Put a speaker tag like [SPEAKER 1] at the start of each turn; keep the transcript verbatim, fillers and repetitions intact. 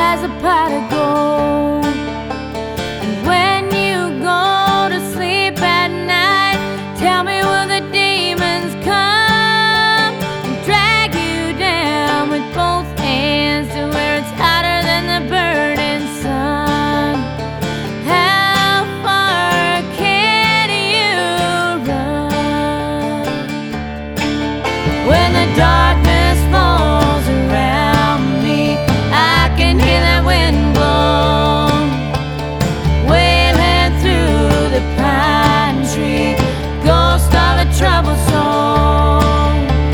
[SPEAKER 1] as a pot of gold. And when you go to sleep at night, tell me, will the demons come and drag you down with both hands to where it's hotter than the burning sun? How far can you run when the dark